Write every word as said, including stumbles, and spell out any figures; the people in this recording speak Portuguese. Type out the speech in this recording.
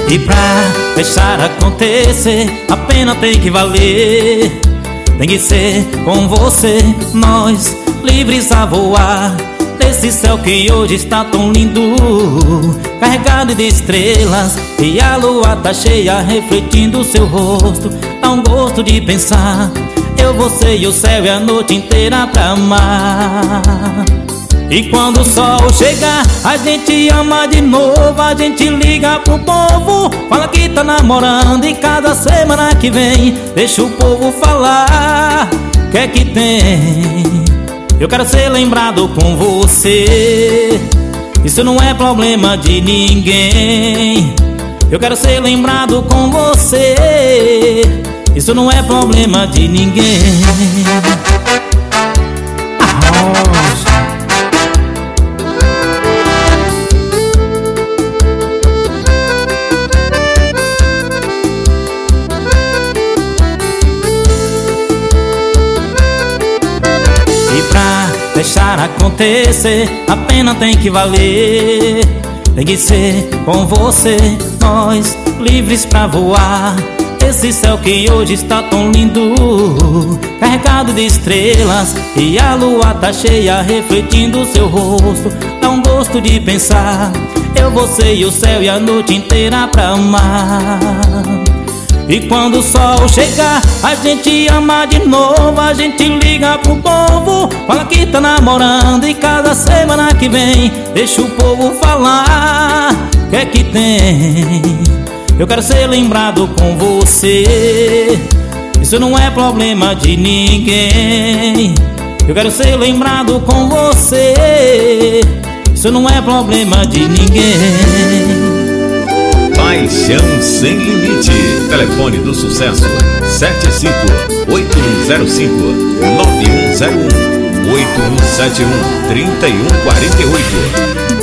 E pra deixar acontecer, a pena tem que valer. Tem que ser com você, nós livres a voar nesse céu que hoje está tão lindo, carregado de estrelas, e a lua tá cheia refletindo o seu rosto. Dá um gosto de pensar, eu, você e o céu e a noite inteira pra amar. E quando o sol chegar, a gente ama de novo, a gente liga pro povo, fala que tá namorando, e cada semana que vem deixa o povo falar. Que é que tem? Eu quero ser lembrado com você, isso não é problema de ninguém. Eu quero ser lembrado com você, isso não é problema de ninguém. Deixar acontecer, a pena tem que valer. Tem que ser com você, nós livres pra voar esse céu que hoje está tão lindo, carregado de estrelas, e a lua tá cheia refletindo o seu rosto. Dá um gosto de pensar, eu, você e o céu e a noite inteira pra amar. E quando o sol chegar, a gente ama de novo, a gente liga pro povo, fala que tá namorando, e cada semana que vem deixa o povo falar. Que é que tem? Eu quero ser lembrado com você, isso não é problema de ninguém. Eu quero ser lembrado com você, isso não é problema de ninguém. Paixão Sem Limite. Telefone do sucesso: sete cinco oito um zero cinco nove um zero um, oito um sete um três um quatro oito.